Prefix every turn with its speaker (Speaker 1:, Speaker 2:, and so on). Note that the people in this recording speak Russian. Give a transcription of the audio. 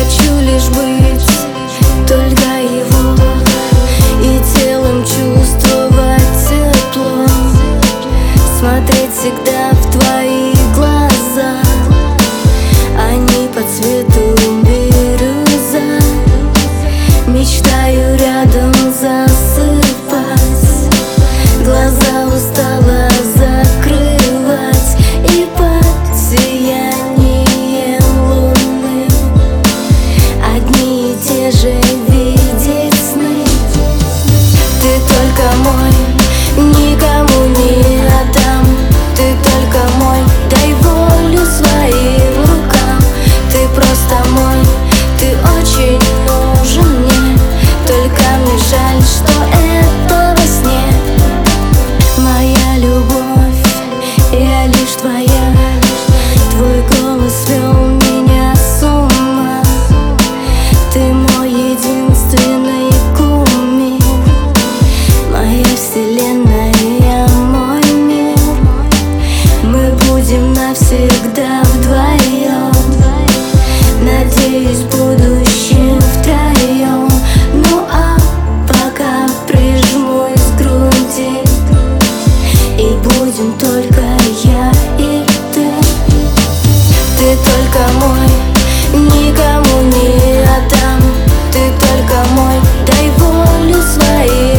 Speaker 1: хочу лишь быть только его, и телом чувствовать тепло, смотреть всегда в твои глаза, они по цвету бирюза. Мечтаю рядом засыпать, глаза устала закрывать, и под сиянием луны одни и те же видеть сны. Ты только мой, никому не отдам. Ты только мой, дай волю своим рукам. Ты просто мой, ты очень нужен мне. Только мне жаль, что это во сне. Моя любовь, я лишь твоя. Твой голос свел меня с ума. Ты мой единственный кумир, моя вселенная, мой мир. Мы будем навсегда вдвоем, надеюсь, в будущем втроем. Ну а пока прижмусь к груди, и будем только я и ты. Ты только мой, никому не отдам. Ты только мой, дай волю своим